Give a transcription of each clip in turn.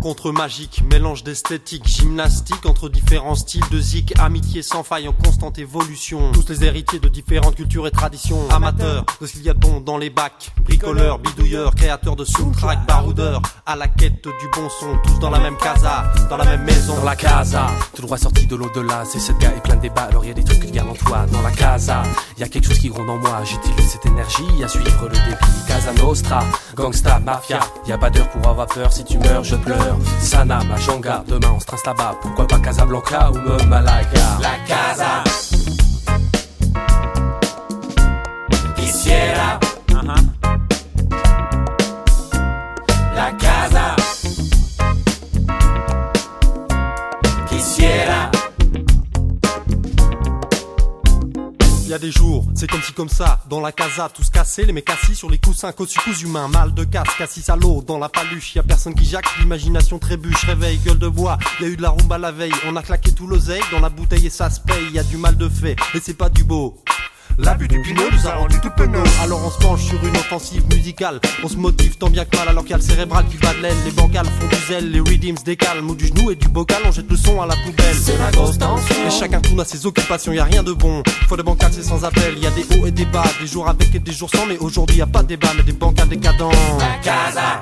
Rencontre magique, mélange d'esthétique, gymnastique entre différents styles de zik, amitié sans faille en constante évolution. Tous les héritiers de différentes cultures et traditions. Amateurs de ce qu'il y a de bon dans les bacs, bricoleurs, bidouilleurs, créateurs de soundtrack, baroudeurs, à la quête du bon son, tous dans la même casa, dans la même maison. Dans la casa, tout droit sorti de l'au-delà, c'est cette gars et plein de débats, alors y a des trucs que tu gardes en toi. Dans la casa, y a quelque chose qui gronde en moi, j'utilise cette énergie à suivre le débit. Casa Nostra, gangsta, mafia, y a pas d'heure pour avoir peur, si tu meurs je pleure. Sana, Majanga, demain on se trince là-bas, pourquoi pas Casablanca ou même Malaga. La casa quisiera, la casa quisiera. Y a des jours, c'est comme ci comme ça, dans la casa, tous cassés, les mecs assis sur les coussins, cossus humains, mal de casse, cassis à l'eau, dans la paluche, y a personne qui jacque, l'imagination trébuche, réveil, gueule de bois, y a eu de la rumba la veille, on a claqué tout l'oseille dans la bouteille et ça se paye, y a du mal de fait, et c'est pas du beau. L'abus du pinot nous a rendu tout penaud. Alors on se penche sur une offensive musicale. On se motive tant bien que mal alors qu'il y a le cérébral qui bat de l'aile. Les bancales font du zèle, les rhythms décalment. Ou du genou et du bocal, on jette le son à la poubelle. C'est la grosse tension. Et chacun tourne à ses occupations, y a rien de bon. Faut des bancales, c'est sans appel. Y a des hauts et des bas, des jours avec et des jours sans. Mais aujourd'hui y a pas de débat, mais des bancales décadents. La casa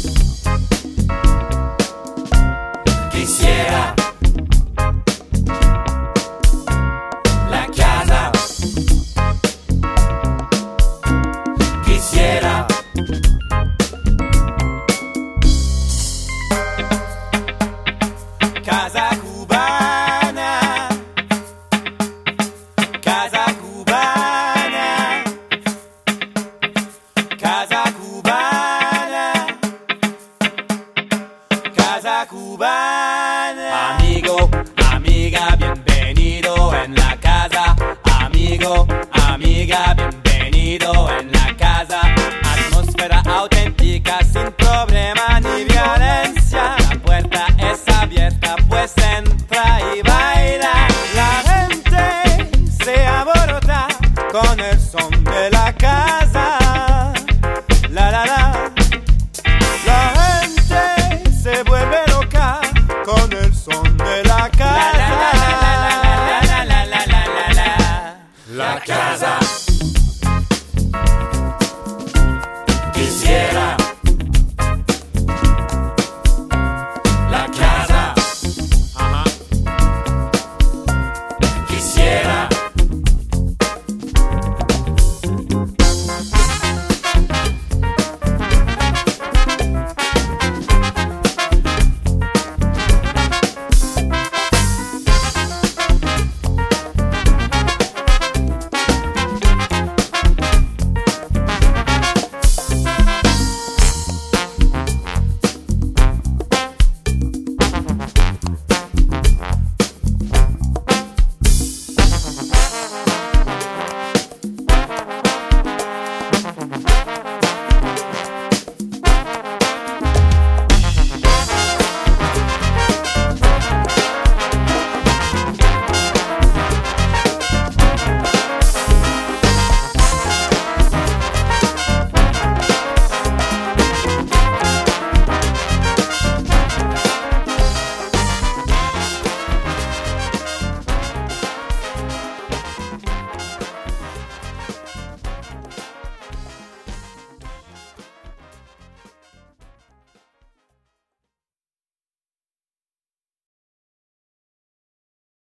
quisiera. La casa quisiera. Casa cubana, casa cubana, casa cubana, casa cubana. Amigo, amiga, bienvenido en la casa. Amigo, amiga, bienvenido en la casa. Atmósfera auténtica sin problema ni violencia. La puerta es abierta, pues entra y baila. La gente se aborota con el son de la casa. La la la. La gente se vuelve loca con el son de la casa. La casa.